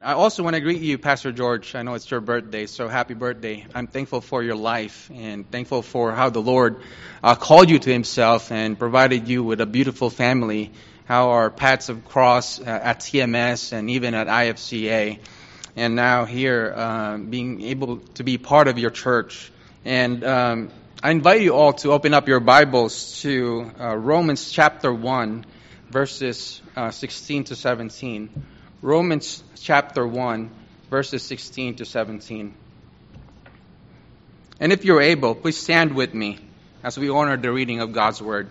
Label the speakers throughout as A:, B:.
A: I also want to greet you, Pastor George. I know it's your birthday, so happy birthday. I'm thankful for your life and thankful for how the Lord called you to Himself and provided you with a beautiful family, how our paths have crossed at TMS and even at IFCA, and now here being able to be part of your church. And I invite you all to open up your Bibles to Romans chapter 1, verses 16 to 17. Romans chapter 1, verses 16 to 17. And if you're able, please stand with me as we honor the reading of God's Word.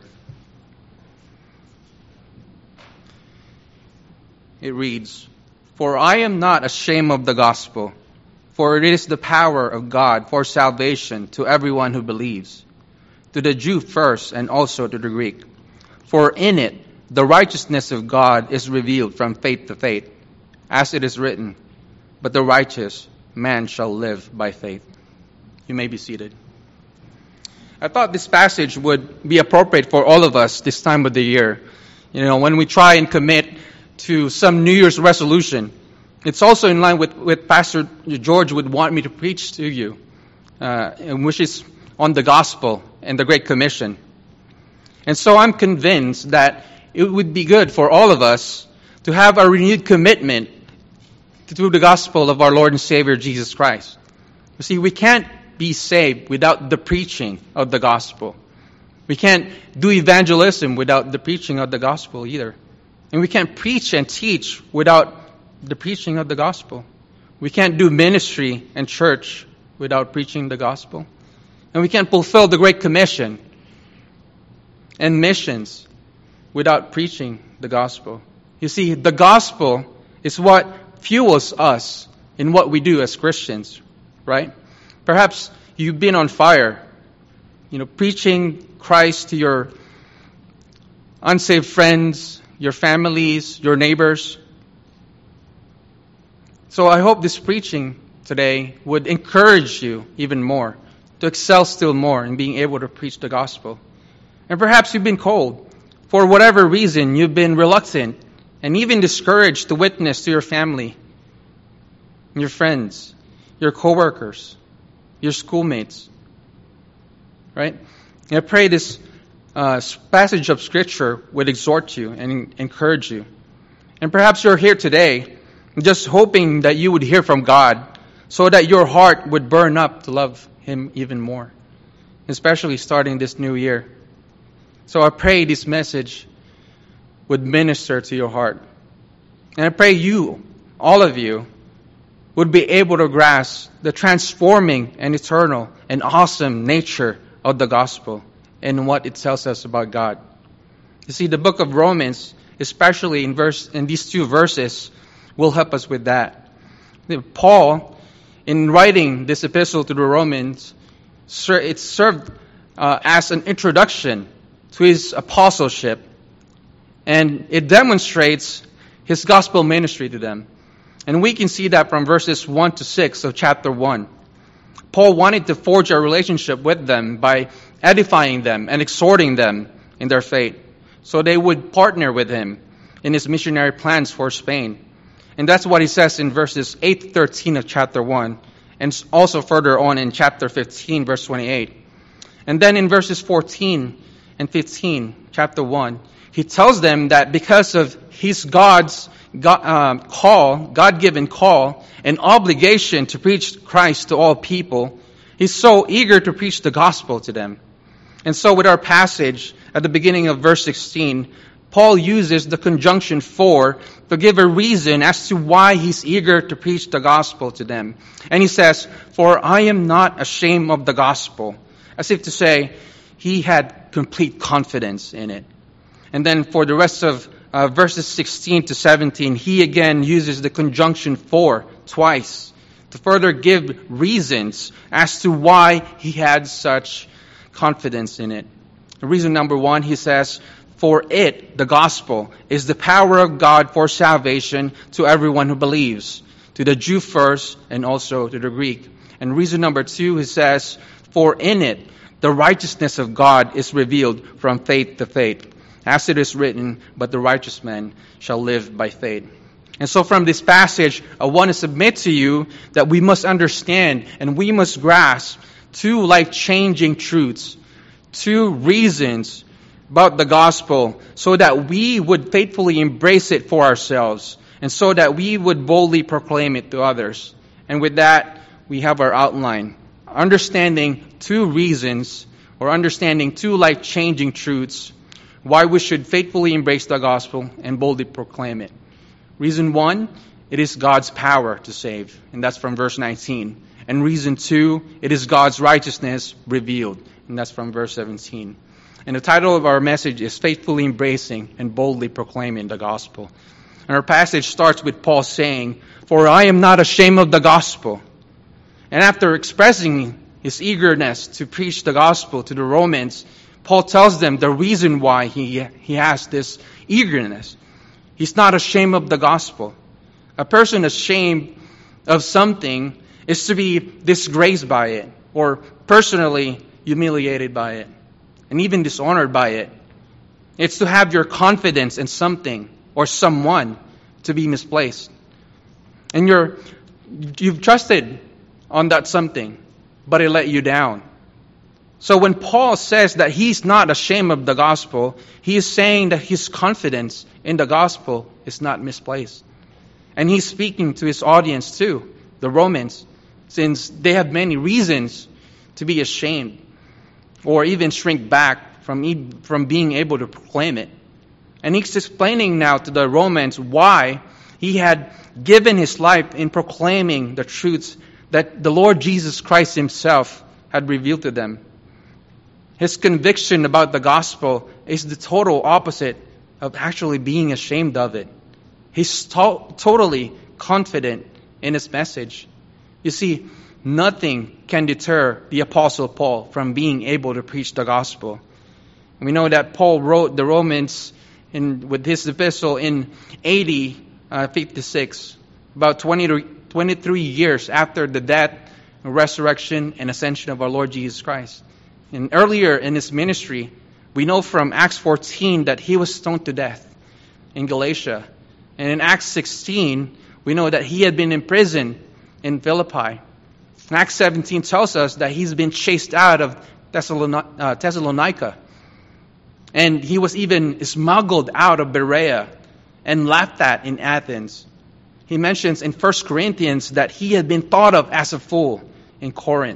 A: It reads, "For I am not ashamed of the gospel, for it is the power of God for salvation to everyone who believes, to the Jew first and also to the Greek. For in it the righteousness of God is revealed from faith to faith, as it is written, but the righteous man shall live by faith." You may be seated. I thought this passage would be appropriate for all of us this time of the year. You know, when we try and commit to some New Year's resolution, it's also in line with Pastor George would want me to preach to you, which is on the gospel and the Great Commission. And so I'm convinced that it would be good for all of us to have a renewed commitment to the gospel of our Lord and Savior Jesus Christ. You see, we can't be saved without the preaching of the gospel. We can't do evangelism without the preaching of the gospel either. And we can't preach and teach without the preaching of the gospel. We can't do ministry and church without preaching the gospel. And we can't fulfill the Great Commission and missions without preaching the gospel. You see, the gospel is what fuels us in what we do as Christians, right? Perhaps you've been on fire, preaching Christ to your unsaved friends, your families, your neighbors. So I hope this preaching today would encourage you even more to excel still more in being able to preach the gospel. And perhaps you've been cold. For whatever reason, you've been reluctant and even discouraged to witness to your family, your friends, your coworkers, your schoolmates, right? And I pray this passage of Scripture would exhort you and encourage you. And perhaps you're here today just hoping that you would hear from God so that your heart would burn up to love Him even more, especially starting this new year. So I pray this message would minister to your heart. And I pray you, all of you, would be able to grasp the transforming and eternal and awesome nature of the gospel and what it tells us about God. You see, the book of Romans, especially in these two verses, will help us with that. Paul, in writing this epistle to the Romans, it served as an introduction to his apostleship, and it demonstrates his gospel ministry to them. And we can see that from verses 1 to 6 of chapter 1. Paul wanted to forge a relationship with them by edifying them and exhorting them in their faith, so they would partner with him in his missionary plans for Spain. And that's what he says in verses 8 to 13 of chapter 1, and also further on in chapter 15, verse 28. And then in verses 14 and 15, chapter 1, he tells them that because of his God-given call, and obligation to preach Christ to all people, he's so eager to preach the gospel to them. And so with our passage at the beginning of verse 16, Paul uses the conjunction for to give a reason as to why he's eager to preach the gospel to them. And he says, "For I am not ashamed of the gospel," as if to say he had complete confidence in it. And then for the rest of verses 16 to 17, he again uses the conjunction for twice to further give reasons as to why he had such confidence in it. Reason number one, he says, "For it," the gospel, "is the power of God for salvation to everyone who believes, to the Jew first and also to the Greek." And reason number two, he says, "For in it, the righteousness of God is revealed from faith to faith. As it is written, but the righteous man shall live by faith." And so from this passage, I want to submit to you that we must understand and we must grasp two life-changing truths, two reasons about the gospel, so that we would faithfully embrace it for ourselves, and so that we would boldly proclaim it to others. And with that, we have our outline. Understanding two reasons, or understanding two life-changing truths, why we should faithfully embrace the gospel and boldly proclaim it. Reason one, it is God's power to save, and that's from verse 19. And reason two, it is God's righteousness revealed, and that's from verse 17. And the title of our message is Faithfully Embracing and Boldly Proclaiming the Gospel. And our passage starts with Paul saying, "For I am not ashamed of the gospel." And after expressing his eagerness to preach the gospel to the Romans, Paul tells them the reason why he has this eagerness. He's not ashamed of the gospel. A person ashamed of something is to be disgraced by it, or personally humiliated by it, and even dishonored by it. It's to have your confidence in something or someone to be misplaced. And you've trusted on that something, but it let you down. So when Paul says that he's not ashamed of the gospel, he is saying that his confidence in the gospel is not misplaced. And he's speaking to his audience too, the Romans, since they have many reasons to be ashamed or even shrink back from being able to proclaim it. And he's explaining now to the Romans why he had given his life in proclaiming the truths that the Lord Jesus Christ himself had revealed to them. His conviction about the gospel is the total opposite of actually being ashamed of it. He's totally confident in his message. You see, nothing can deter the Apostle Paul from being able to preach the gospel. And we know that Paul wrote the Romans with his epistle in AD 56, about 23 years after the death, resurrection, and ascension of our Lord Jesus Christ. And earlier in his ministry, we know from Acts 14 that he was stoned to death in Galatia. And in Acts 16, we know that he had been imprisoned in Philippi. Acts 17 tells us that he's been chased out of Thessalonica. And he was even smuggled out of Berea and laughed at in Athens. He mentions in 1 Corinthians that he had been thought of as a fool in Corinth.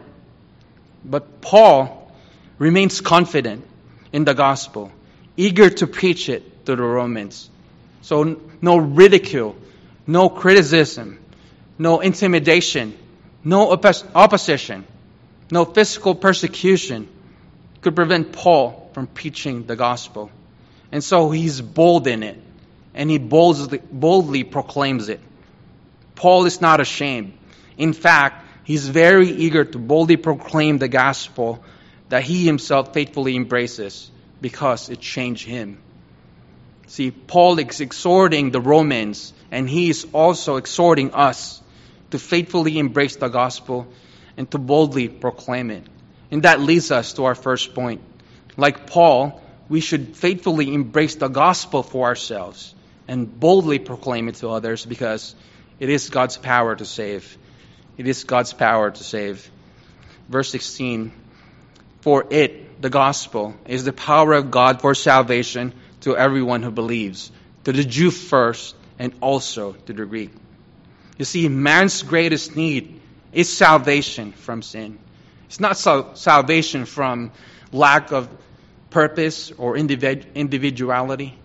A: But Paul remains confident in the gospel, eager to preach it to the Romans. So no ridicule, no criticism, no intimidation, no opposition, no physical persecution could prevent Paul from preaching the gospel. And so he's bold in it, and he boldly proclaims it. Paul is not ashamed. In fact, he's very eager to boldly proclaim the gospel that he himself faithfully embraces because it changed him. See, Paul is exhorting the Romans, and he is also exhorting us to faithfully embrace the gospel and to boldly proclaim it. And that leads us to our first point. Like Paul, we should faithfully embrace the gospel for ourselves and boldly proclaim it to others because it is God's power to save. It is God's power to save. Verse 16, "For it, the gospel, is the power of God for salvation to everyone who believes, to the Jew first and also to the Greek." You see, man's greatest need is salvation from sin. It's not salvation from lack of purpose or individuality.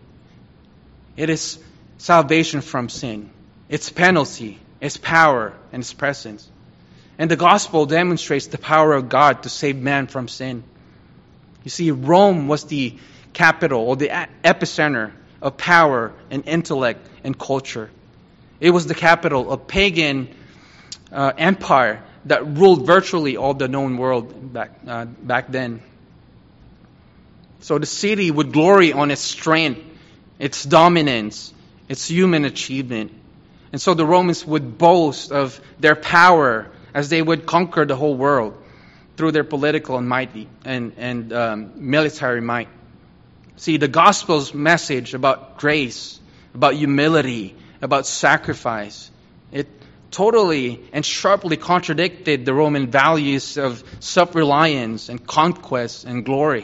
A: It is salvation from sin, its penalty, its power, and its presence. And the gospel demonstrates the power of God to save man from sin. You see, Rome was the capital or the epicenter of power and intellect and culture. It was the capital of pagan empire that ruled virtually all the known world back then. So the city would glory on its strength, its dominance, its human achievement. And so the Romans would boast of their power as they would conquer the whole world through their political and military might. See, the gospel's message about grace, about humility, about sacrifice. It totally and sharply contradicted the Roman values of self-reliance and conquest and glory.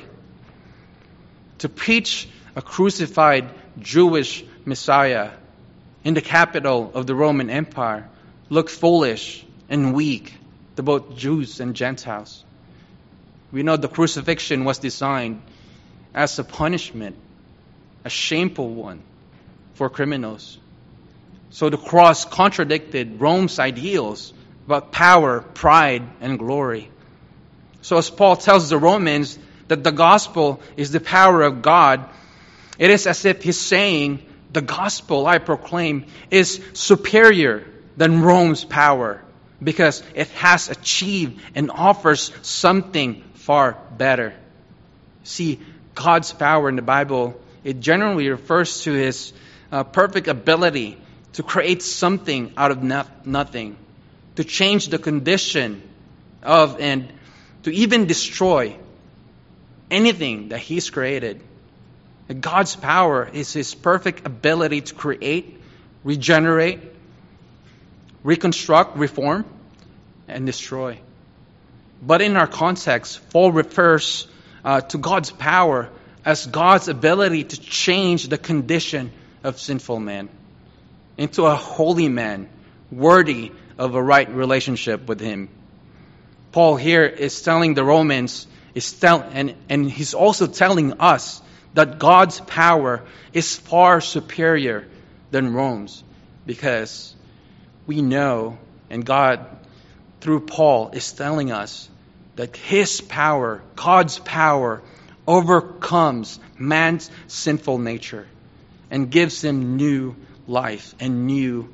A: To preach a crucified Jewish Messiah in the capital of the Roman Empire looked foolish and weak to both Jews and Gentiles. We know the crucifixion was designed as a punishment, a shameful one for criminals. So the cross contradicted Rome's ideals about power, pride, and glory. So as Paul tells the Romans that the gospel is the power of God, it is as if he's saying, the gospel I proclaim is superior than Rome's power because it has achieved and offers something far better. See, God's power in the Bible, it generally refers to His perfect ability to create something out of nothing, to change the condition of and to even destroy anything that He's created. God's power is His perfect ability to create, regenerate, reconstruct, reform, and destroy. But in our context, Paul refers to God's power as God's ability to change the condition of sinful man into a holy man, worthy of a right relationship with Him. Paul here is telling the Romans, and he's also telling us that God's power is far superior than Rome's, because we know, and God, through Paul, is telling us that His power, God's power, overcomes man's sinful nature and gives him new life and new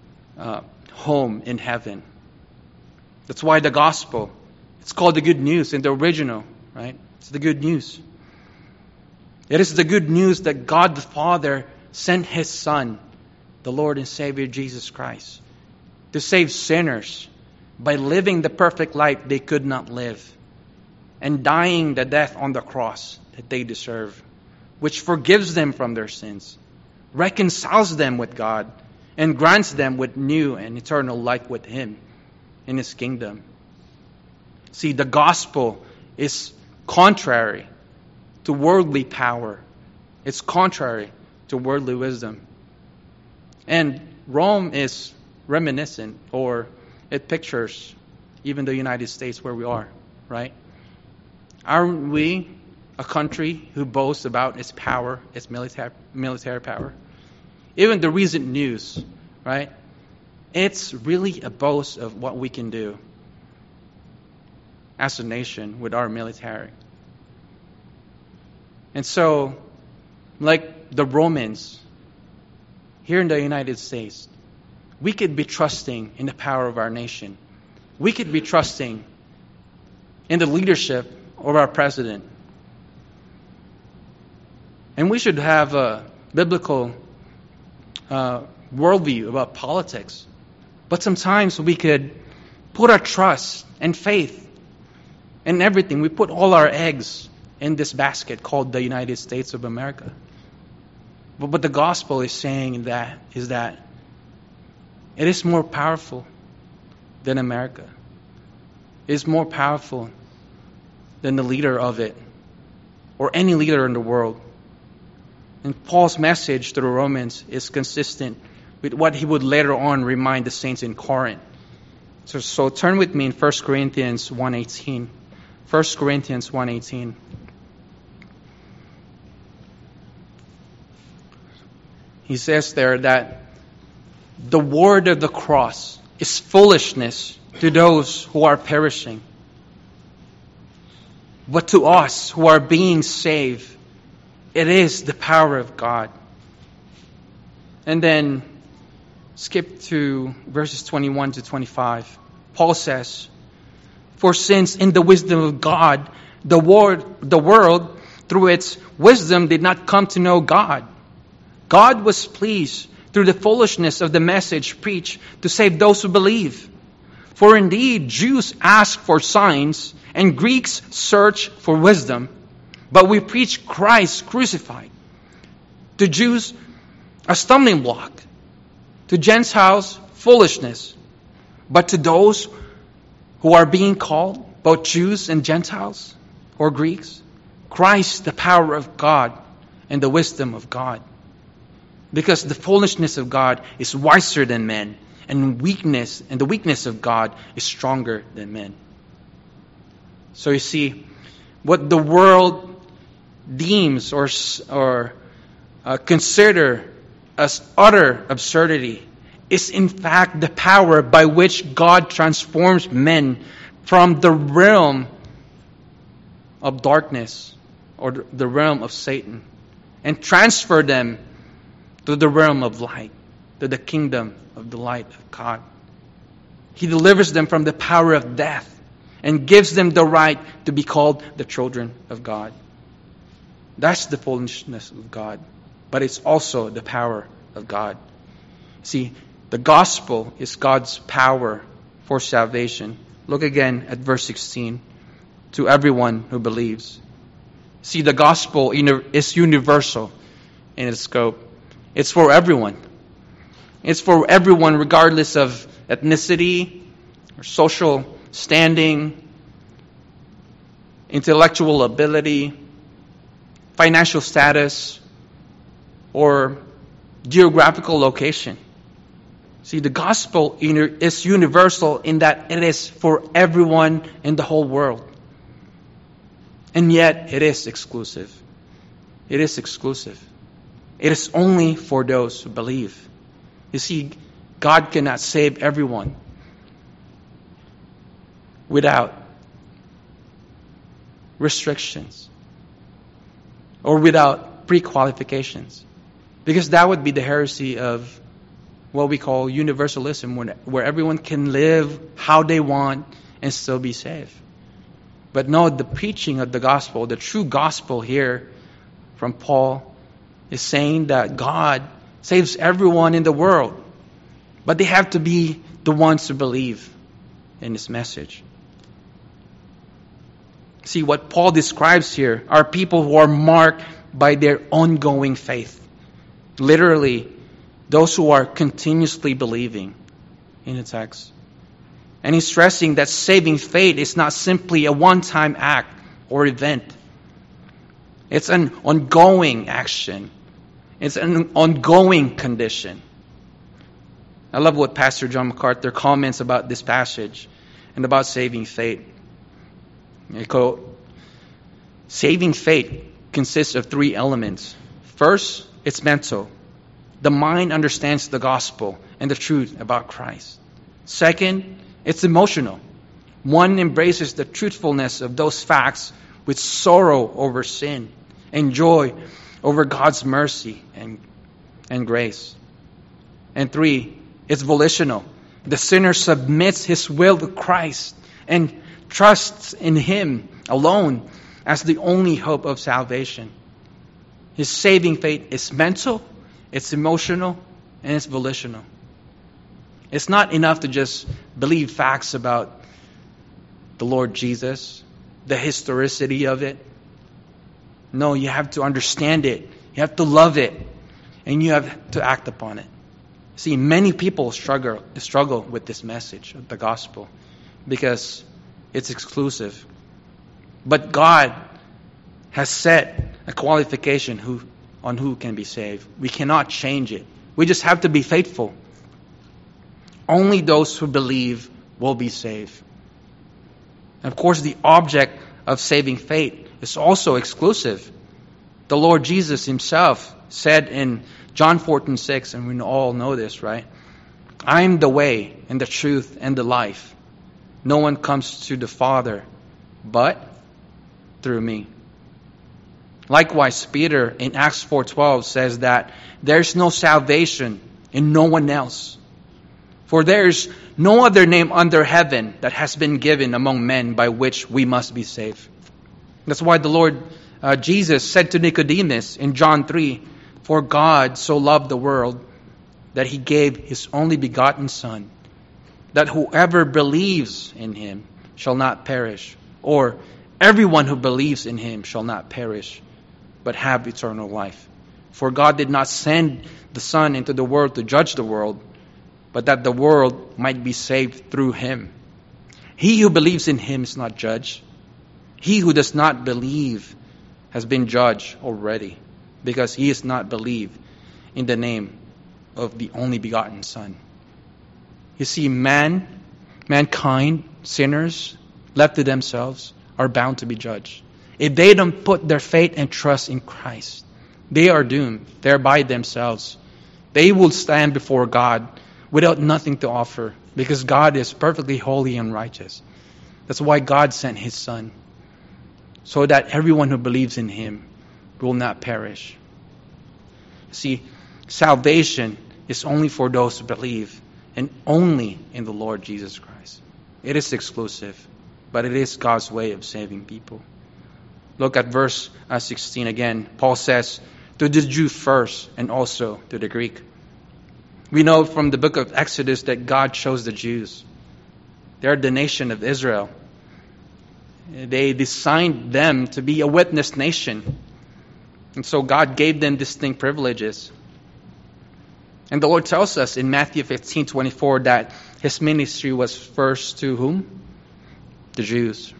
A: home in heaven. That's why the gospel, it's called the good news in the original, right? It's the good news. It is the good news that God the Father sent His Son, the Lord and Savior Jesus Christ, to save sinners by living the perfect life they could not live and dying the death on the cross that they deserve, which forgives them from their sins, reconciles them with God, and grants them with new and eternal life with Him in His kingdom. See, the gospel is contrary to worldly power. It's contrary to worldly wisdom. And Rome is reminiscent, or it pictures even the United States where we are, right? Aren't we a country who boasts about its power, its military power? Even the recent news, right? It's really a boast of what we can do as a nation with our military. And so, like the Romans, here in the United States, we could be trusting in the power of our nation. We could be trusting in the leadership of our president. And we should have a biblical worldview about politics. But sometimes we could put our trust and faith in everything. We put all our eggs in this basket called the United States of America. But the gospel is saying that it is more powerful than America. It is more powerful than the leader of it or any leader in the world. And Paul's message to the Romans is consistent with what he would later on remind the saints in Corinth. So turn with me in 1 Corinthians 1:18. 1 Corinthians 1:18. He says there that the word of the cross is foolishness to those who are perishing. But to us who are being saved, it is the power of God. And then skip to verses 21 to 25. Paul says, "For since in the wisdom of God, the world through its wisdom did not come to know God, God was pleased through the foolishness of the message preached to save those who believe. For indeed, Jews ask for signs and Greeks search for wisdom, but we preach Christ crucified. To Jews, a stumbling block, To Gentiles, foolishness. But to those who are being called, both Jews and Gentiles, or Greeks, Christ, the power of God and the wisdom of God. Because the foolishness of God is wiser than men, and the weakness of God is stronger than men. So you see, what the world deems or consider as utter absurdity is in fact the power by which God transforms men from the realm of darkness or the realm of Satan and transfer them to the realm of light, to the kingdom of the light of God. He delivers them from the power of death and gives them the right to be called the children of God. That's the foolishness of God, but it's also the power of God. See, the gospel is God's power for salvation. Look again at verse 16. To everyone who believes. See, the gospel is universal in its scope. It's for everyone. It's for everyone regardless of ethnicity or social standing, intellectual ability, financial status, or geographical location. See, the gospel is universal in that it is for everyone in the whole world. And yet, it is exclusive. It is exclusive. It is only for those who believe. You see, God cannot save everyone without restrictions or without pre-qualifications. Because that would be the heresy of what we call universalism, where everyone can live how they want and still be saved. But no, the preaching of the gospel, the true gospel here from Paul, is saying that God saves everyone in the world. But they have to be the ones who believe in His message. See, what Paul describes here are people who are marked by their ongoing faith. Literally, those who are continuously believing in the text. And he's stressing that saving faith is not simply a one-time act or event. It's an ongoing action. It's an ongoing condition. I love what Pastor John MacArthur comments about this passage and about saving faith. I quote, saving faith consists of three elements. First, it's mental. The mind understands the gospel and the truth about Christ. Second, it's emotional. One embraces the truthfulness of those facts with sorrow over sin and joy over God's mercy and grace. And three, it's volitional. The sinner submits his will to Christ and trusts in Him alone as the only hope of salvation. His saving faith is mental, it's emotional, and it's volitional. It's not enough to just believe facts about the Lord Jesus, the historicity of it. No, you have to understand it. You have to love it. And you have to act upon it. See, many people struggle with this message of the gospel because it's exclusive. But God has set a qualification on who can be saved. We cannot change it. We just have to be faithful. Only those who believe will be saved. And of course, the object of saving faith is also exclusive. The Lord Jesus Himself said in John 14:6, and we all know this, right? I am the way and the truth and the life. No one comes to the Father but through me. Likewise, Peter in Acts 4:12 says that there's no salvation in no one else. For there is no other name under heaven that has been given among men by which we must be saved. That's why the Lord Jesus said to Nicodemus in John 3, for God so loved the world that He gave His only begotten Son, that whoever believes in Him shall not perish, or everyone who believes in Him shall not perish, but have eternal life. For God did not send the Son into the world to judge the world, but that the world might be saved through him. He who believes in him is not judged. He who does not believe has been judged already, because he has not believed in the name of the only begotten Son. You see, mankind, sinners, left to themselves, are bound to be judged. If they don't put their faith and trust in Christ, they are doomed. They're by themselves. They will stand before God without nothing to offer, because God is perfectly holy and righteous. That's why God sent his Son, so that everyone who believes in him will not perish. See, salvation is only for those who believe, and only in the Lord Jesus Christ. It is exclusive, but it is God's way of saving people. Look at verse 16 again. Paul says, to the Jew first, and also to the Greek. We know from the book of Exodus that God chose the Jews. They're the nation of Israel. They designed them to be a witness nation. And so God gave them distinct privileges. And the Lord tells us in Matthew 15:24 that his ministry was first to whom? The Jews.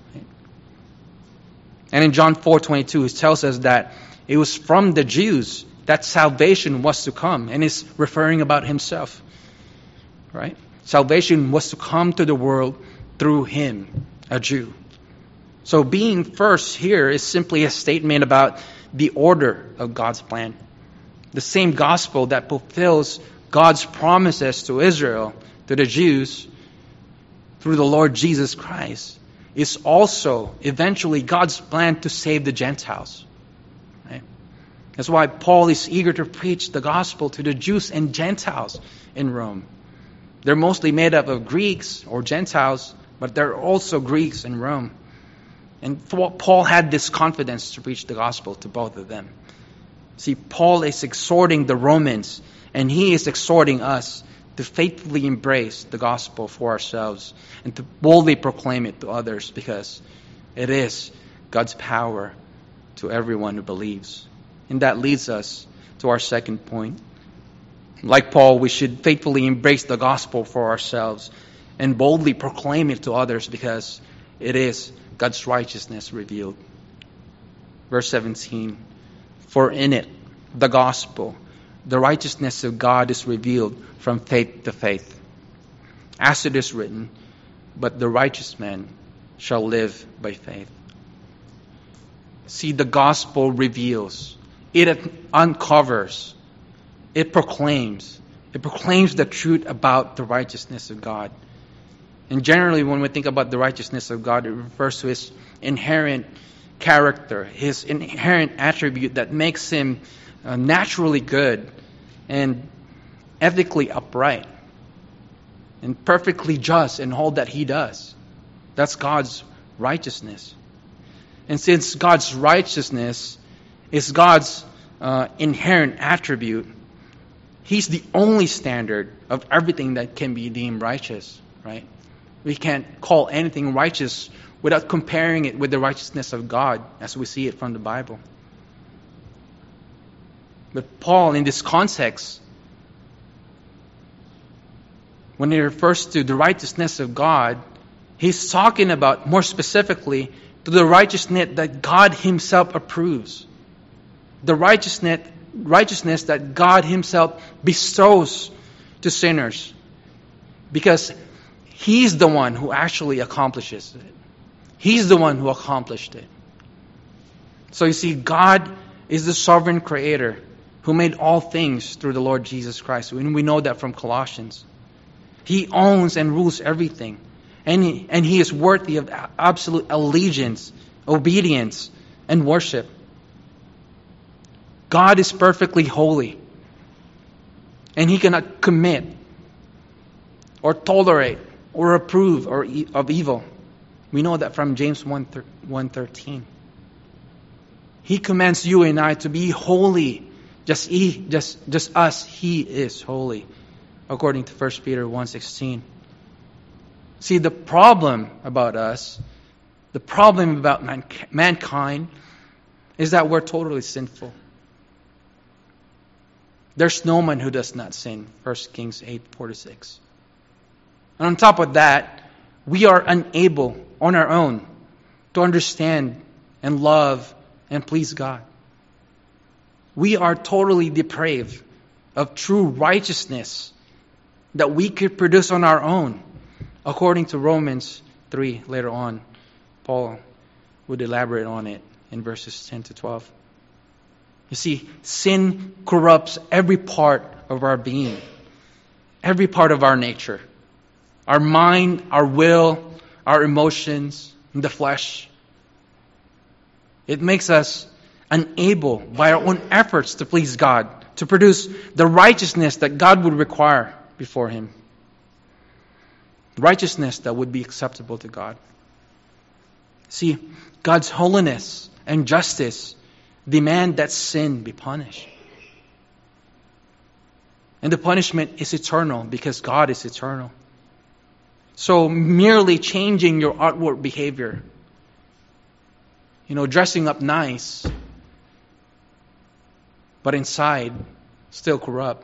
A: And in John 4:22 he tells us that it was from the Jews that salvation was to come. And he's referring about himself. Right? Salvation was to come to the world through him, a Jew. So being first here is simply a statement about the order of God's plan. The same gospel that fulfills God's promises to Israel, to the Jews, through the Lord Jesus Christ, is also eventually God's plan to save the Gentiles. Right? That's why Paul is eager to preach the gospel to the Jews and Gentiles in Rome. They're mostly made up of Greeks or Gentiles, but they're also Greeks in Rome. And Paul had this confidence to preach the gospel to both of them. See, Paul is exhorting the Romans, and he is exhorting us to faithfully embrace the gospel for ourselves and to boldly proclaim it to others, because it is God's power to everyone who believes. And that leads us to our second point. Like Paul, we should faithfully embrace the gospel for ourselves and boldly proclaim it to others, because it is God's righteousness revealed. Verse 17, for in it, the gospel, the righteousness of God is revealed from faith to faith. As it is written, but the righteous man shall live by faith. See, the gospel reveals, it uncovers, it proclaims the truth about the righteousness of God. And generally, when we think about the righteousness of God, it refers to his inherent character, his inherent attribute that makes him naturally good and ethically upright and perfectly just in all that he does. That's God's righteousness. And since God's righteousness is God's inherent attribute, he's the only standard of everything that can be deemed righteous, right? We can't call anything righteous without comparing it with the righteousness of God as we see it from the Bible. But Paul, in this context, when he refers to the righteousness of God, he's talking about, more specifically, to the righteousness that God himself approves. The righteousness that God himself bestows to sinners. Because he's the one who actually accomplishes it. He's the one who accomplished it. So you see, God is the sovereign creator who made all things through the Lord Jesus Christ. And we know that from Colossians. He owns and rules everything. And he is worthy of absolute allegiance, obedience, and worship. God is perfectly holy. And he cannot commit or tolerate or approve of evil. We know that from James 1:13. He commands you and I to be holy, just as he is holy, according to 1 Peter 1:16. See, the problem about us, the problem about mankind, is that we're totally sinful. There's no man who does not sin. 1 Kings 8:4-6. And on top of that, we are unable on our own to understand and love and please God. We are totally depraved of true righteousness that we could produce on our own. According to Romans 3 later on, Paul would elaborate on it in verses 10-12. You see, sin corrupts every part of our being, every part of our nature. Our mind, our will, our emotions, the flesh. It makes us unable by our own efforts to please God, to produce the righteousness that God would require before Him. Righteousness that would be acceptable to God. See, God's holiness and justice demand that sin be punished. And the punishment is eternal because God is eternal. So merely changing your outward behavior, dressing up nice, but inside still corrupt,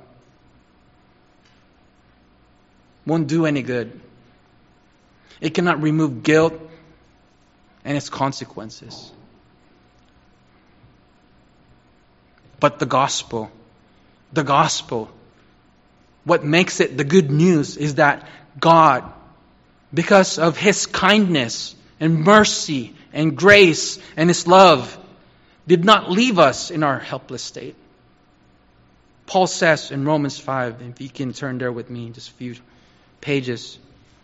A: won't do any good. It cannot remove guilt and its consequences. But the gospel, what makes it the good news is that God, because of His kindness and mercy and grace and His love, did not leave us in our helpless state. Paul says in Romans 5, if you can turn there with me just a few pages.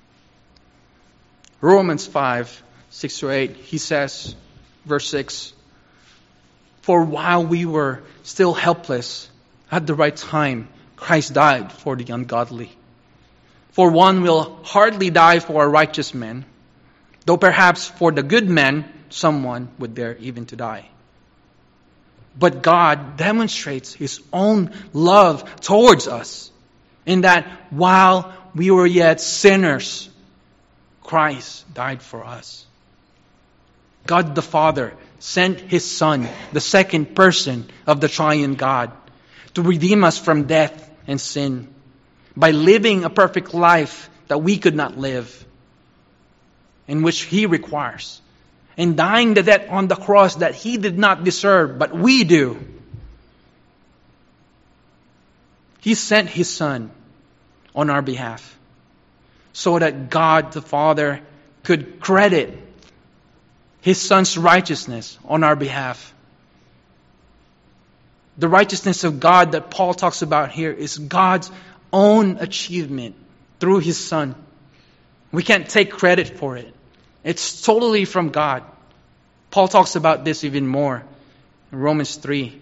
A: Romans 5, 6-8, he says, verse 6, "For while we were still helpless, at the right time, Christ died for the ungodly. For one will hardly die for a righteous man, though perhaps for the good man, someone would dare even to die. But God demonstrates His own love towards us, in that while we were yet sinners, Christ died for us." God the Father sent His Son, the second person of the triune God, to redeem us from death and sin by living a perfect life that we could not live, in which He requires, and dying the death on the cross that He did not deserve, but we do. He sent His Son on our behalf so that God the Father could credit His Son's righteousness on our behalf. The righteousness of God that Paul talks about here is God's own achievement through His Son. We can't take credit for it. It's totally from God. Paul talks about this even more in Romans 3,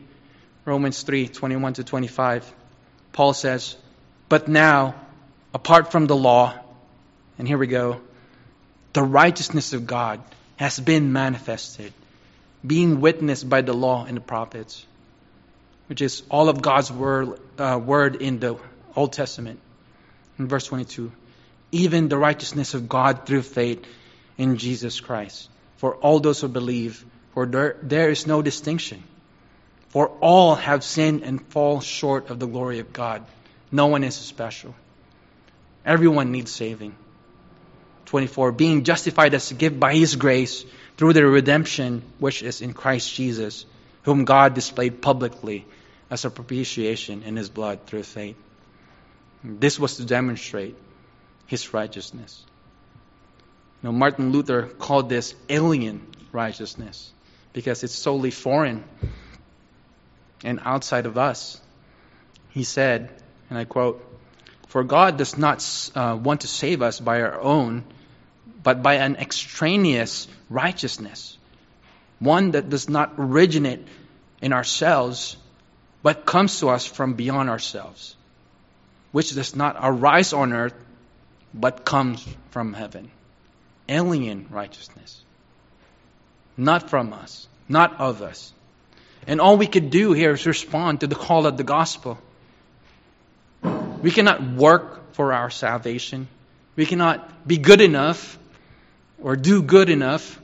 A: 21-25. Paul says, "But now, apart from the law," and here we go, "the righteousness of God has been manifested, being witnessed by the law and the prophets," which is all of God's word in the Old Testament. In verse 22, "Even the righteousness of God through faith in Jesus Christ, for all those who believe, for there is no distinction. For all have sinned and fall short of the glory of God. No one is special. Everyone needs saving." 24, "Being justified as a gift by His grace through the redemption which is in Christ Jesus, whom God displayed publicly as a propitiation in His blood through faith." This was to demonstrate His righteousness. Martin Luther called this alien righteousness because it's totally foreign and outside of us. He said, and I quote, "For God does not want to save us by our own, but by an extraneous righteousness, one that does not originate in ourselves, but comes to us from beyond ourselves, which does not arise on earth, but comes from heaven." Alien righteousness. Not from us, not of us. And all we could do here is respond to the call of the gospel. We cannot work for our salvation. We cannot be good enough or do good enough.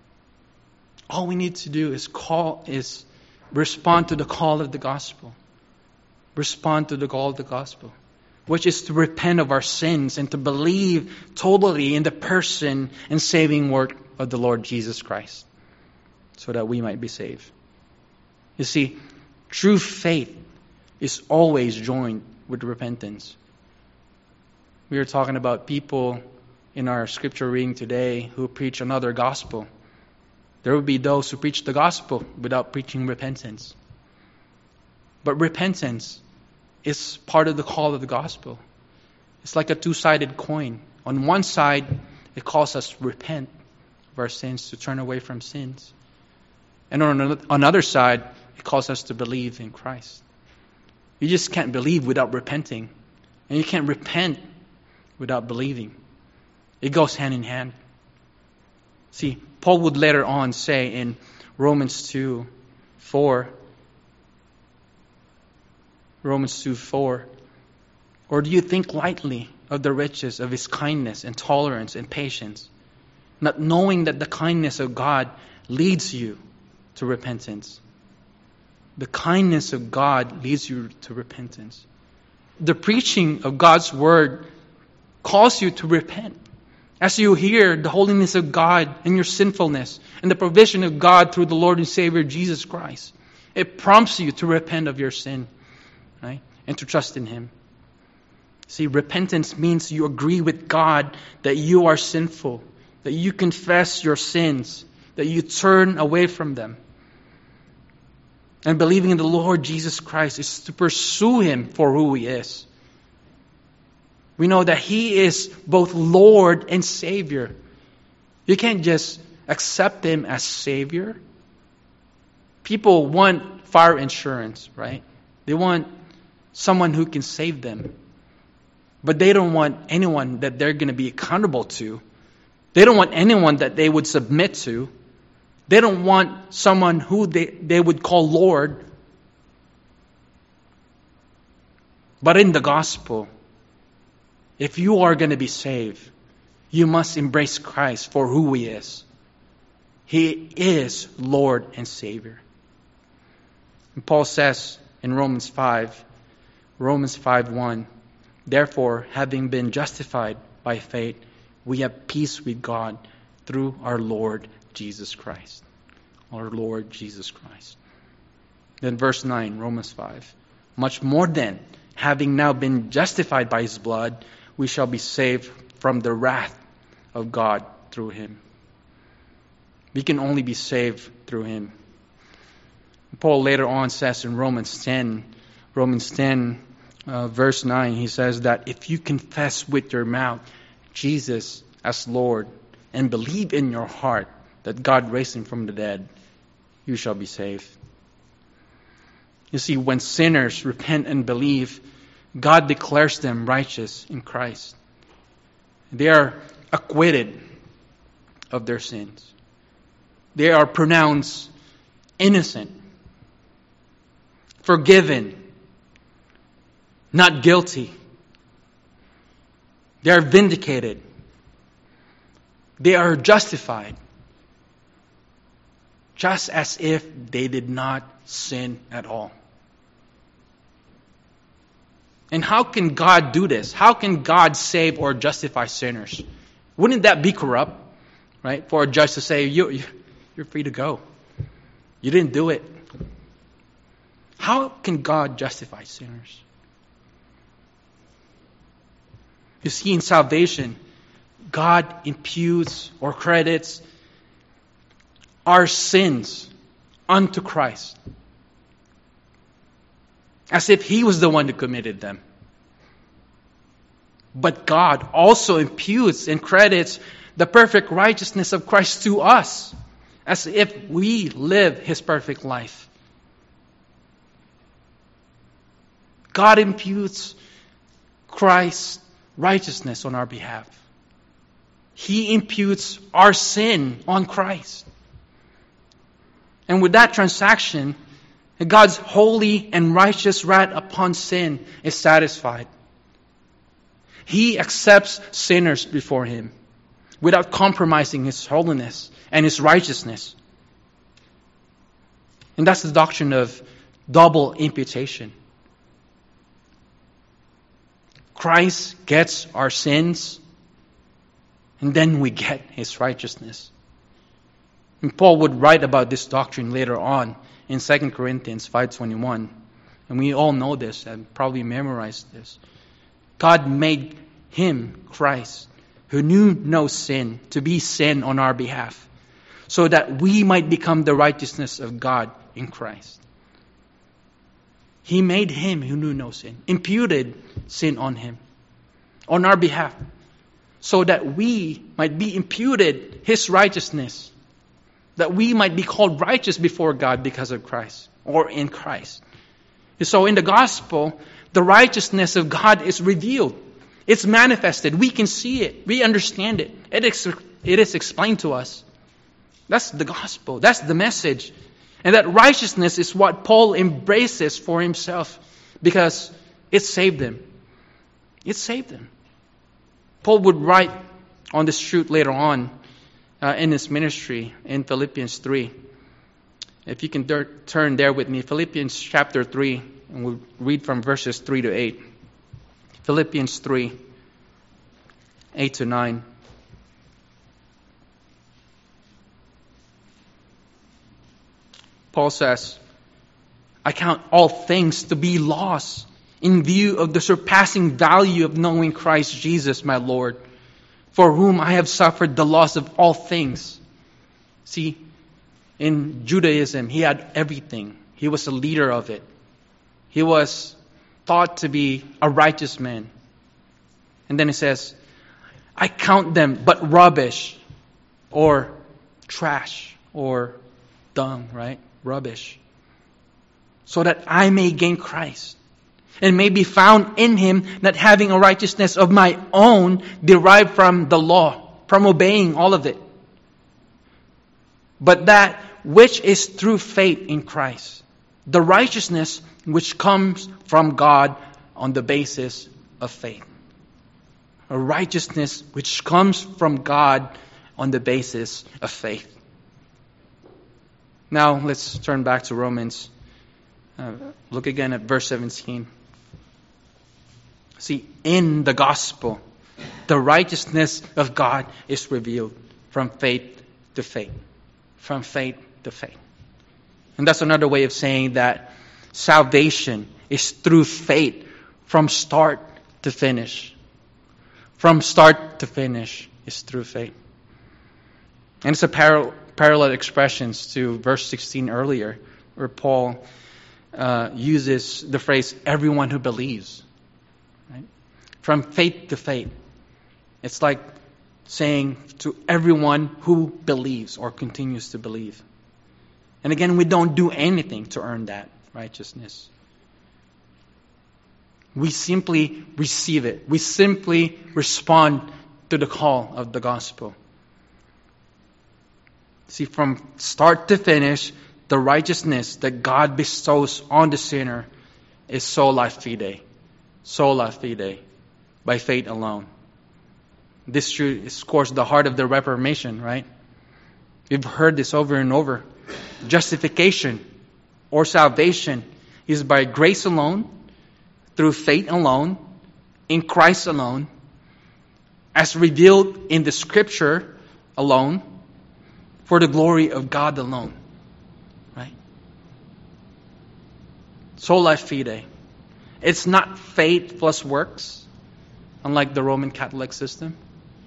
A: All we need to do is respond to the call of the gospel. respond to the call of the gospel, which is to repent of our sins and to believe totally in the person and saving work of the Lord Jesus Christ, so that we might be saved. You see, true faith is always joined with repentance. We are talking about people in our scripture reading today who preach another gospel. There will be those who preach the gospel without preaching repentance. But repentance is part of the call of the gospel. It's like a two-sided coin. On one side, it calls us to repent of our sins, to turn away from sins. And on another side, it calls us to believe in Christ. You just can't believe without repenting. And you can't repent without believing. It goes hand in hand. See, Paul would later on say in Romans 2:4, or do you think lightly of the riches of his kindness and tolerance and patience, not knowing that the kindness of God leads you to repentance? The kindness of God leads you to repentance. The preaching of God's word calls you to repent. As you hear the holiness of God and your sinfulness and the provision of God through the Lord and Savior Jesus Christ, it prompts you to repent of your sin, right? And to trust in Him. See, repentance means you agree with God that you are sinful, that you confess your sins, that you turn away from them. And believing in the Lord Jesus Christ is to pursue Him for who He is. We know that He is both Lord and Savior. You can't just accept Him as Savior. People want fire insurance, right? They want someone who can save them. But they don't want anyone that they're going to be accountable to. They don't want anyone that they would submit to. They don't want someone who they would call Lord. But in the gospel, if you are going to be saved, you must embrace Christ for who He is. He is Lord and Savior. And Paul says in Romans 5:1, therefore, having been justified by faith, we have peace with God through our Lord Jesus Christ. Our Lord Jesus Christ. Then verse 9, Romans 5. Much more then, having now been justified by His blood, we shall be saved from the wrath of God through Him. We can only be saved through Him. Paul later on says in Romans 10, verse 9, he says that if you confess with your mouth Jesus as Lord and believe in your heart that God raised Him from the dead, you shall be saved. You see, when sinners repent and believe, God declares them righteous in Christ. They are acquitted of their sins. They are pronounced innocent, forgiven, not guilty. They are vindicated. They are justified, just as if they did not sin at all. And how can God do this? How can God save or justify sinners? Wouldn't that be corrupt, right? For a judge to say, you're free to go. You didn't do it. How can God justify sinners? You see, in salvation, God imputes or credits our sins unto Christ, as if He was the one who committed them. But God also imputes and credits the perfect righteousness of Christ to us, as if we live His perfect life. God imputes Christ's righteousness on our behalf. He imputes our sin on Christ. And with that transaction, God's holy and righteous wrath upon sin is satisfied. He accepts sinners before Him without compromising His holiness and His righteousness. And that's the doctrine of double imputation. Christ gets our sins, and then we get His righteousness. And Paul would write about this doctrine later on in 2 Corinthians 5:21. And we all know this and probably memorized this. God made Him, Christ, who knew no sin, to be sin on our behalf, so that we might become the righteousness of God in Christ. He made Him who knew no sin, imputed sin on Him, on our behalf, so that we might be imputed His righteousness, that we might be called righteous before God because of Christ, or in Christ. So in the gospel, the righteousness of God is revealed. It's manifested. We can see it. We understand it. It is explained to us. That's the gospel. That's the message. And that righteousness is what Paul embraces for himself because it saved him. It saved him. Paul would write on this truth later on in his ministry in Philippians 3. If you can turn there with me, Philippians chapter 3, and we'll read from verses 3 to 8. Philippians 3, 8 to 9. Paul says, I count all things to be loss in view of the surpassing value of knowing Christ Jesus my Lord, for whom I have suffered the loss of all things. See, in Judaism, he had everything. He was a leader of it. He was thought to be a righteous man. And then he says, I count them but rubbish, or trash, or dung, right? Rubbish. So that I may gain Christ, and may be found in Him, not having a righteousness of my own derived from the law, from obeying all of it, but that which is through faith in Christ, the righteousness which comes from God on the basis of faith. A righteousness which comes from God on the basis of faith. Now let's turn back to Romans. Look again at verse 17. See, in the gospel, the righteousness of God is revealed from faith to faith. From faith to faith. And that's another way of saying that salvation is through faith from start to finish. From start to finish is through faith. And it's a parallel expressions to verse 16 earlier, where Paul uses the phrase, everyone who believes. Right? From faith to faith. It's like saying to everyone who believes or continues to believe. And again, we don't do anything to earn that righteousness. We simply receive it. We simply respond to the call of the gospel. See, from start to finish, the righteousness that God bestows on the sinner is sola fide. Sola fide. By faith alone. This truth is, of course, the heart of the Reformation, right? We've heard this over and over. Justification or salvation is by grace alone, through faith alone, in Christ alone, as revealed in the Scripture alone, for the glory of God alone. Right? Sola fide. It's not faith plus works, unlike the Roman Catholic system.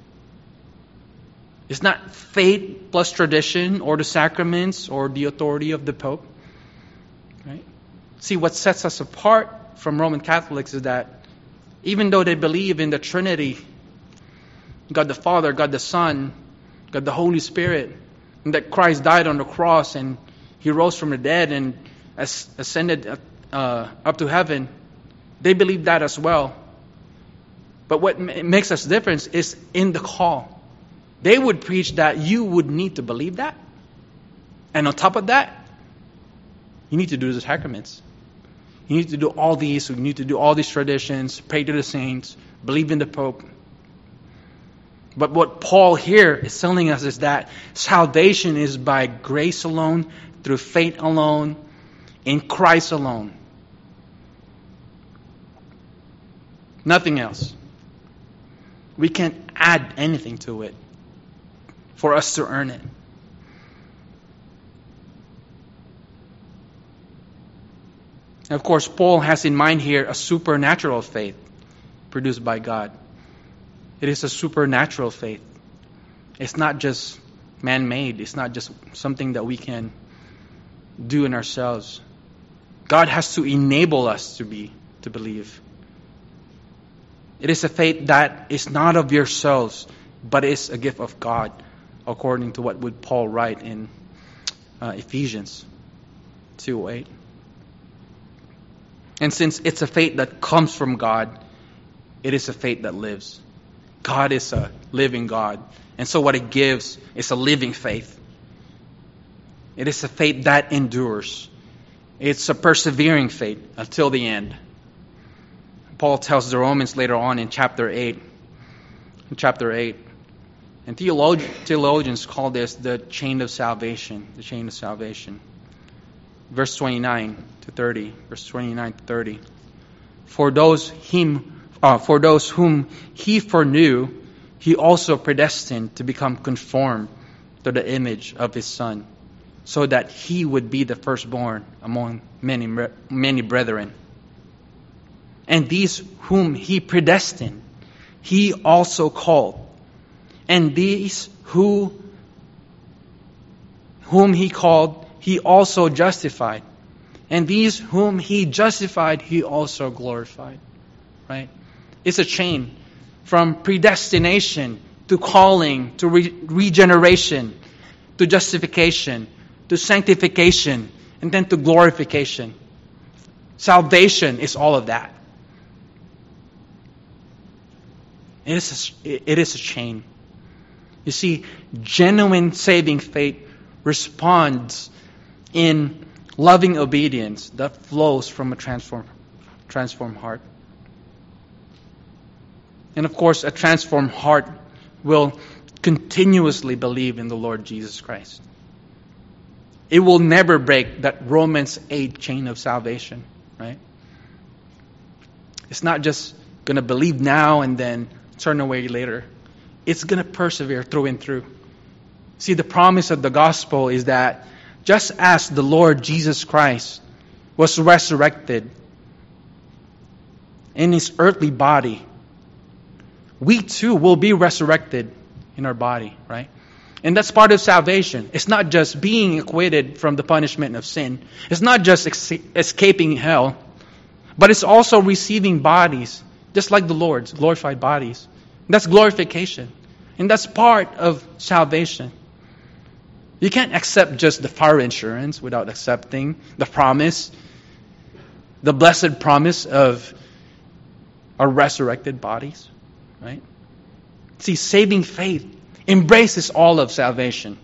A: It's not faith plus tradition or the sacraments or the authority of the Pope. Right? See, what sets us apart from Roman Catholics is that even though they believe in the Trinity, God the Father, God the Son, God the Holy Spirit, and that Christ died on the cross and He rose from the dead and ascended up to heaven, they believe that as well. But what makes us different is in the call. They would preach that you would need to believe that. And on top of that, you need to do the sacraments. You need to do all these. You need to do all these traditions, pray to the saints, believe in the Pope. But what Paul here is telling us is that salvation is by grace alone, through faith alone, in Christ alone. Nothing else. We can't add anything to it for us to earn it. And of course, Paul has in mind here a supernatural faith produced by God. It is a supernatural faith. It's not just man-made. It's not just something that we can do in ourselves. God has to enable us to believe. It is a faith that is not of yourselves, but is a gift of God, according to what would Paul write in Ephesians 2:8. And since it's a faith that comes from God, it is a faith that lives. God is a living God. And so what it gives is a living faith. It is a faith that endures. It's a persevering faith until the end. Paul tells the Romans later on in chapter 8. And theologians call this the chain of salvation. The chain of salvation. Verse 29 to 30. For those whom he foreknew, he also predestined to become conformed to the image of his Son, so that he would be the firstborn among many brethren. And these whom he predestined, he also called. And these whom he called, he also justified. And these whom he justified, he also glorified. Right? It's a chain from predestination to calling, to regeneration, to justification, to sanctification, and then to glorification. Salvation is all of that. It is a chain. You see, genuine saving faith responds in loving obedience that flows from a transformed heart. And of course, a transformed heart will continuously believe in the Lord Jesus Christ. It will never break that Romans 8 chain of salvation, right? It's not just going to believe now and then turn away later. It's going to persevere through and through. See, the promise of the gospel is that just as the Lord Jesus Christ was resurrected in his earthly body, we too will be resurrected in our body, right? And that's part of salvation. It's not just being acquitted from the punishment of sin. It's not just escaping hell, but it's also receiving bodies, just like the Lord's glorified bodies. That's glorification. And that's part of salvation. You can't accept just the fire insurance without accepting the promise, the blessed promise of our resurrected bodies. Right? See, saving faith embraces all of salvation.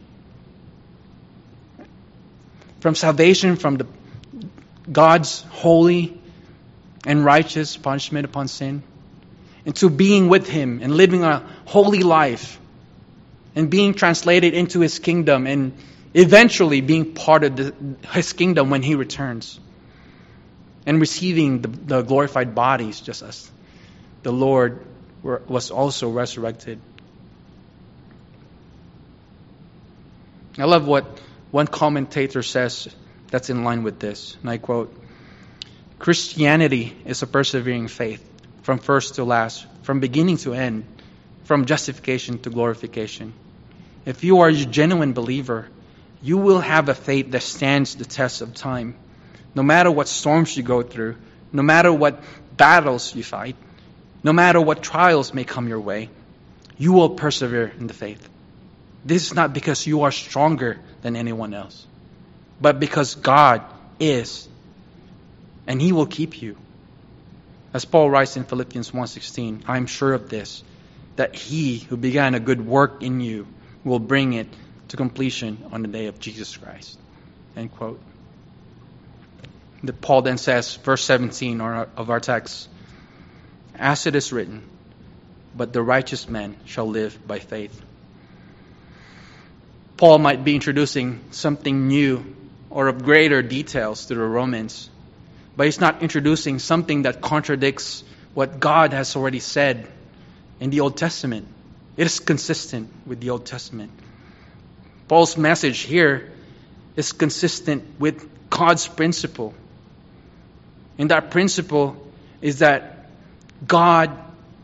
A: From salvation from God's holy and righteous punishment upon sin, into being with Him and living a holy life, and being translated into His kingdom, and eventually being part of His kingdom when He returns, and receiving the glorified bodies, just as the Lord was also resurrected. I love what one commentator says that's in line with this, and I quote, "Christianity is a persevering faith from first to last, from beginning to end, from justification to glorification. If you are a genuine believer, you will have a faith that stands the test of time. No matter what storms you go through, no matter what battles you fight, no matter what trials may come your way, you will persevere in the faith. This is not because you are stronger than anyone else, but because God is, and He will keep you. As Paul writes in Philippians 1:16, I am sure of this, that He who began a good work in you will bring it to completion on the day of Jesus Christ." End quote. Paul then says, verse 17 of our text, "As it is written, but the righteous man shall live by faith." Paul might be introducing something new or of greater details to the Romans, but he's not introducing something that contradicts what God has already said in the Old Testament. It is consistent with the Old Testament. Paul's message here is consistent with God's principle. And that principle is that God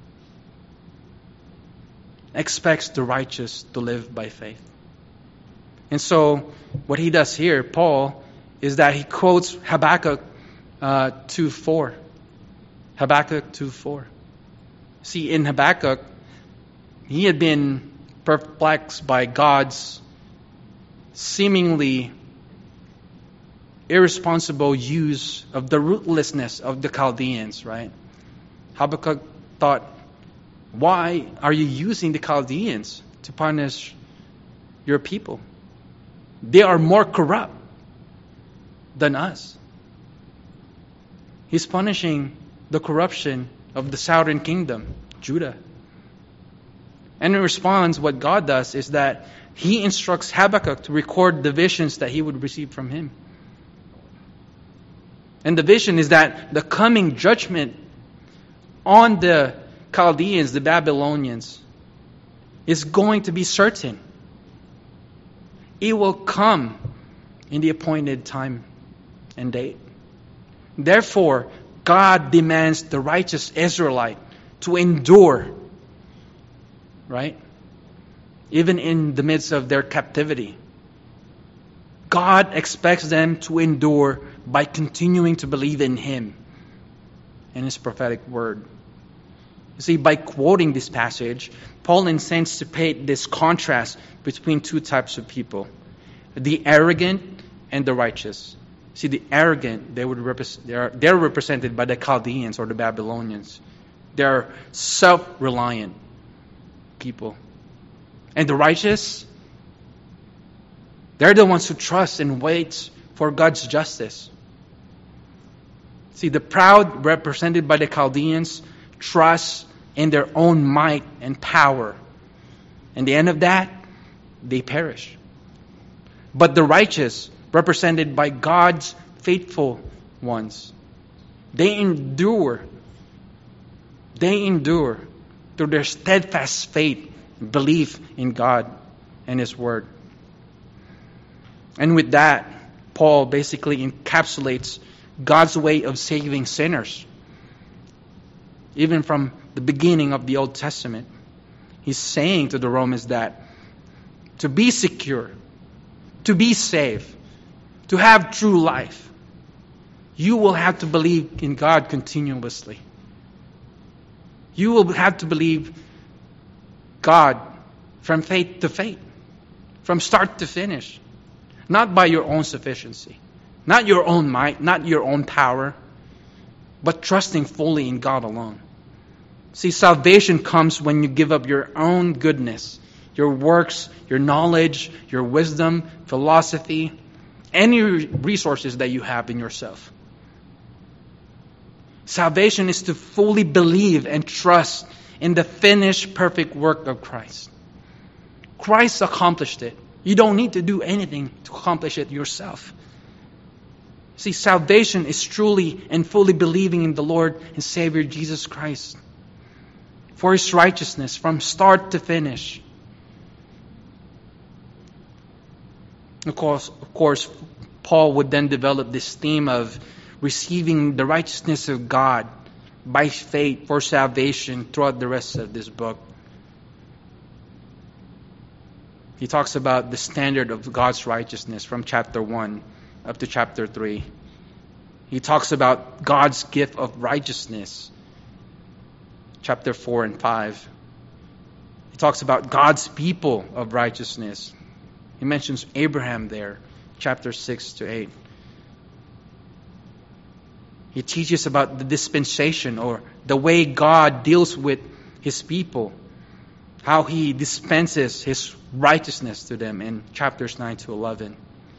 A: expects the righteous to live by faith. And so what he does here, Paul, is that he quotes Habakkuk 2:4. Habakkuk 2:4. See, in Habakkuk, he had been perplexed by God's seemingly irresponsible use of the ruthlessness of the Chaldeans, right? Habakkuk thought, why are you using the Chaldeans to punish your people? They are more corrupt than us. He's punishing the corruption of the southern kingdom, Judah. And in response, what God does is that He instructs Habakkuk to record the visions that he would receive from him. And the vision is that the coming judgment on the Chaldeans, the Babylonians, is going to be certain. It will come in the appointed time and date. Therefore, God demands the righteous Israelite to endure, right? Even in the midst of their captivity. God expects them to endure by continuing to believe in Him and His prophetic word. You see, by quoting this passage, Paul intends to paint this contrast between two types of people: the arrogant and the righteous. See, the arrogant, they're represented by the Chaldeans or the Babylonians. They're self-reliant people. And the righteous, they're the ones who trust and wait for God's justice. See, the proud, represented by the Chaldeans, trust in their own might and power. And the end of that, they perish. But the righteous, represented by God's faithful ones, they endure through their steadfast faith, belief in God and His Word. And with that, Paul basically encapsulates God's way of saving sinners. Even from the beginning of the Old Testament, he's saying to the Romans that to be secure, to be saved, to have true life, you will have to believe in God continuously. You will have to believe God from faith to faith, from start to finish. Not by your own sufficiency, not your own might, not your own power, but trusting fully in God alone. See, salvation comes when you give up your own goodness, your works, your knowledge, your wisdom, philosophy, any resources that you have in yourself. Salvation is to fully believe and trust in the finished perfect work of Christ. Christ accomplished it. You don't need to do anything to accomplish it yourself. See, salvation is truly and fully believing in the Lord and Savior Jesus Christ for His righteousness from start to finish. Of course, Paul would then develop this theme of receiving the righteousness of God by faith for salvation throughout the rest of this book. He talks about the standard of God's righteousness from chapter 1 up to chapter 3. He talks about God's gift of righteousness, chapter 4 and 5. He talks about God's people of righteousness. He mentions Abraham there, chapter 6 to 8. He teaches about the dispensation, or the way God deals with His people, how He dispenses His righteousness to them in chapters 9 to 11.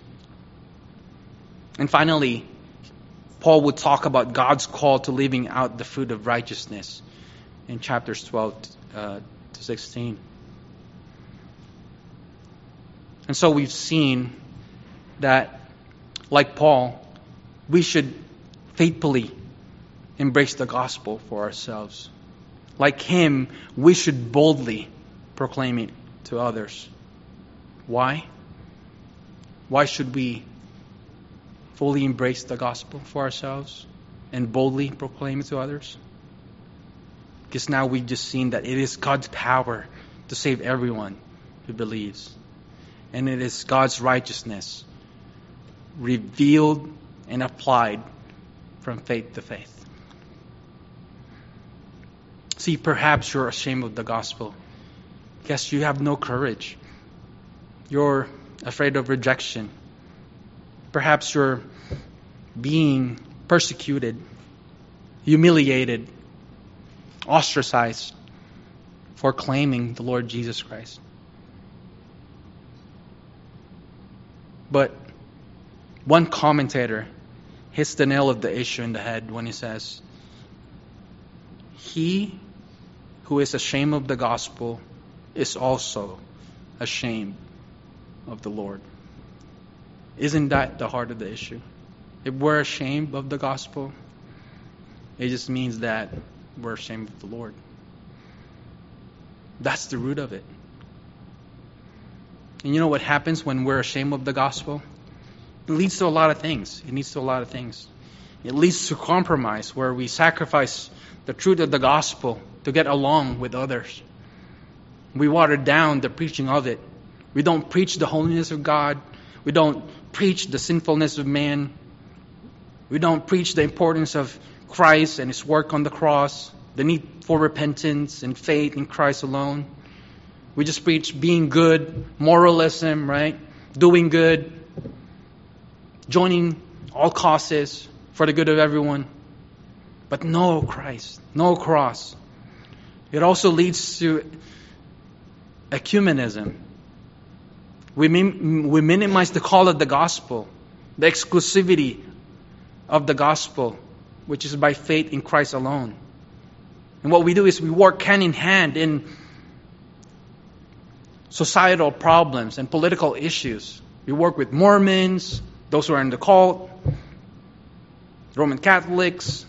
A: And finally, Paul would talk about God's call to living out the fruit of righteousness in chapters 12 to 16. And so we've seen that, like Paul, we should faithfully embrace the gospel for ourselves. Like him, we should boldly proclaim it to others. Why? Why should we fully embrace the gospel for ourselves and boldly proclaim it to others? Because now we've just seen that it is God's power to save everyone who believes. And it is God's righteousness revealed and applied from faith to faith. See, perhaps you're ashamed of the gospel. Yes, you have no courage. You're afraid of rejection. Perhaps you're being persecuted, humiliated, ostracized for claiming the Lord Jesus Christ. But one commentator hits the nail of the issue in the head when he says, "He who is ashamed of the gospel is also ashamed of the Lord." Isn't that the heart of the issue? If we're ashamed of the gospel, it just means that we're ashamed of the Lord. That's the root of it. And you know what happens when we're ashamed of the gospel? It leads to a lot of things. It leads to a lot of things. It leads to compromise, where we sacrifice the truth of the gospel to get along with others. We water down the preaching of it. We don't preach the holiness of God. We don't preach the sinfulness of man. We don't preach the importance of Christ and His work on the cross, the need for repentance and faith in Christ alone. We just preach being good, moralism, right? Doing good, joining all causes for the good of everyone. But no Christ, no cross. It also leads to ecumenism. We minimize the call of the gospel, the exclusivity of the gospel, which is by faith in Christ alone. And what we do is we work hand in hand in societal problems and political issues. We work with Mormons, those who are in the cult, Roman Catholics,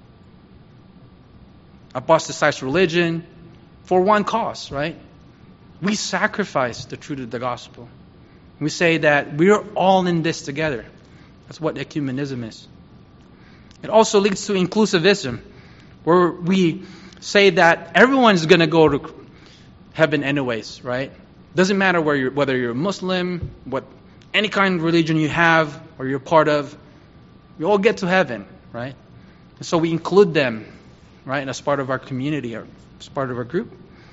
A: apostatized religion, for one cause, right? We sacrifice the truth of the gospel. We say that we're all in this together. That's what ecumenism is. It also leads to inclusivism, where we say that everyone's going to go to heaven anyways, right? Doesn't matter whether you're Muslim, any kind of religion you have or you're part of, we all get to heaven, right? And so we include them, right, as part of our community or as part of our group.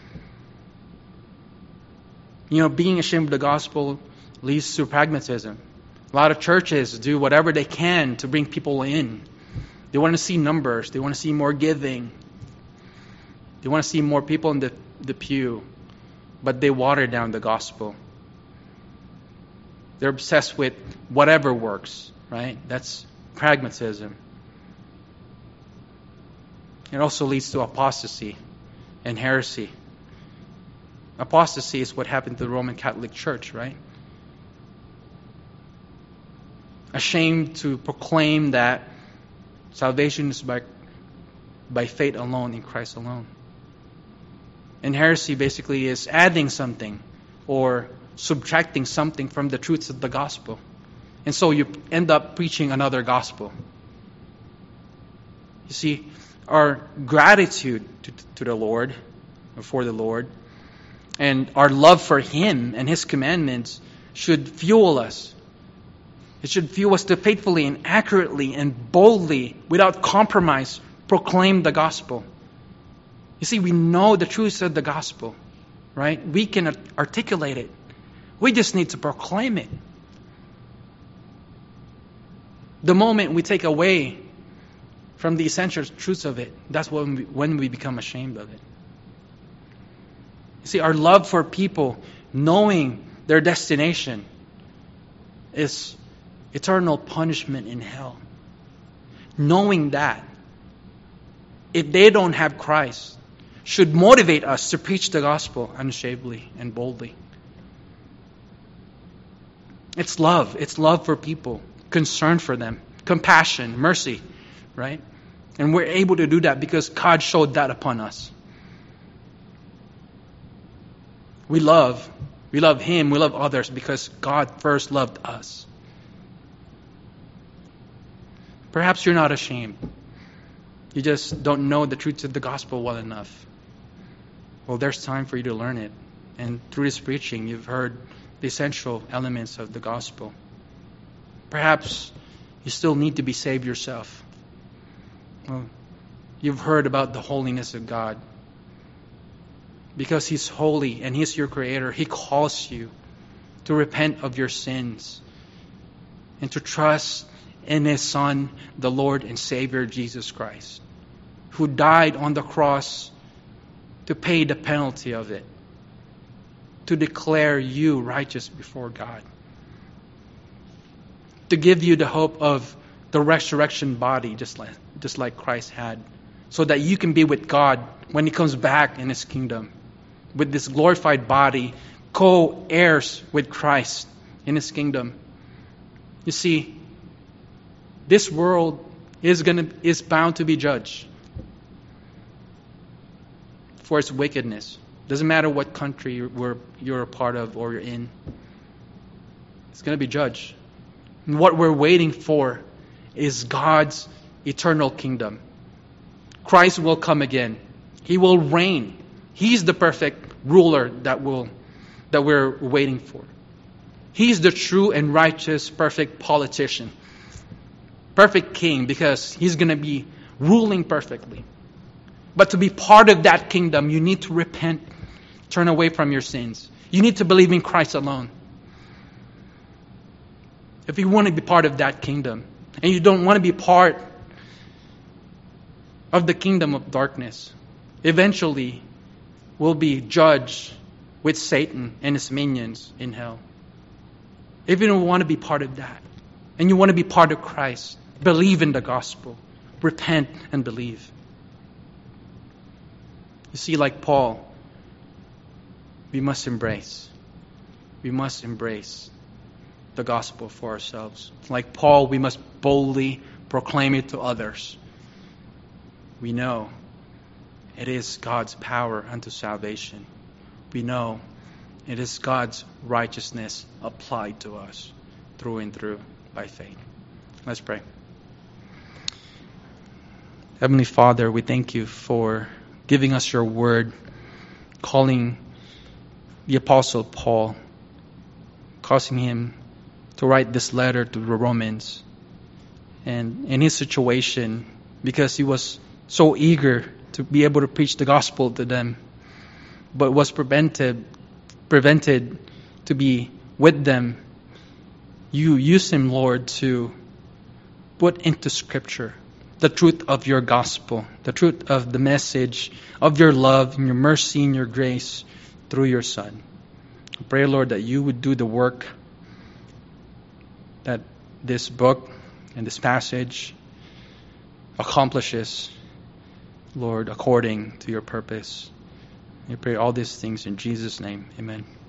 A: You know, being ashamed of the gospel leads to pragmatism. A lot of churches do whatever they can to bring people in. They want to see numbers. They want to see more giving. They want to see more people in the pew. But they water down the gospel. They're obsessed with whatever works, right? That's pragmatism. It also leads to apostasy and heresy. Apostasy is what happened to the Roman Catholic Church, right? Ashamed to proclaim that salvation is by faith alone, in Christ alone. And heresy basically is adding something or subtracting something from the truths of the gospel. And so you end up preaching another gospel. You see, our gratitude to the Lord, or for the Lord, and our love for Him and His commandments should fuel us. It should fuel us to faithfully and accurately and boldly, without compromise, proclaim the gospel. You see, we know the truths of the gospel, right? We can articulate it. We just need to proclaim it. The moment we take away from the essential truths of it, that's when we become ashamed of it. You see, our love for people, knowing their destination, is eternal punishment in hell. Knowing that, if they don't have Christ, should motivate us to preach the gospel unashamedly and boldly. It's love. It's love for people, concern for them, compassion, mercy, right? And we're able to do that because God showed that upon us. We love Him, we love others because God first loved us. Perhaps you're not ashamed. You just don't know the truth of the gospel well enough. Well, there's time for you to learn it. And through this preaching, you've heard the essential elements of the gospel. Perhaps you still need to be saved yourself. Well, you've heard about the holiness of God. Because He's holy and He's your Creator, He calls you to repent of your sins and to trust in His Son, the Lord and Savior Jesus Christ, who died on the cross to pay the penalty of it, to declare you righteous before God, to give you the hope of the resurrection body, just like Christ had, so that you can be with God when He comes back in His kingdom, with this glorified body, co-heirs with Christ in His kingdom. You see, this world is bound to be judged for its wickedness. Doesn't matter what country you're a part of or you're in. It's going to be judged. And what we're waiting for is God's eternal kingdom. Christ will come again. He will reign. He's the perfect ruler that we're waiting for. He's the true and righteous, perfect politician. Perfect king, because He's going to be ruling perfectly. But to be part of that kingdom, you need to repent, turn away from your sins. You need to believe in Christ alone. If you want to be part of that kingdom, and you don't want to be part of the kingdom of darkness, eventually will be judged with Satan and his minions in hell. If you don't want to be part of that, and you want to be part of Christ, believe in the gospel. Repent and believe. You see, like Paul, we must embrace the gospel for ourselves. Like Paul, we must boldly proclaim it to others. We know it is God's power unto salvation. We know it is God's righteousness applied to us through and through by faith. Let's pray. Heavenly Father, we thank You for giving us Your word, calling the Apostle Paul, causing him to write this letter to the Romans. And in his situation, because he was so eager to be able to preach the gospel to them, but was prevented to be with them, You use him, Lord, to put into Scripture the truth of Your gospel, the truth of the message of Your love and Your mercy and Your grace through Your Son. I pray, Lord, that You would do the work that this book and this passage accomplishes, Lord, according to Your purpose. I pray all these things in Jesus' name. Amen.